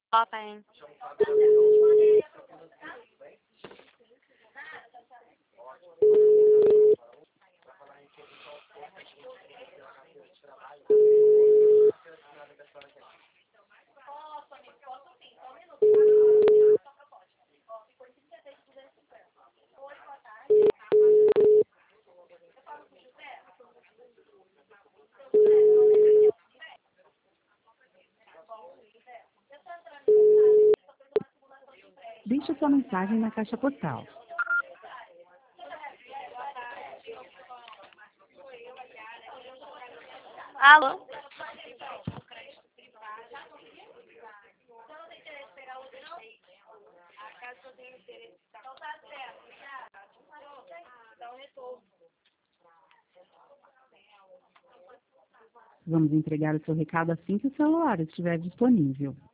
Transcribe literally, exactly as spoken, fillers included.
Open. Deixe sua mensagem na caixa postal. Alô? Vamos entregar o seu recado assim que o celular estiver disponível.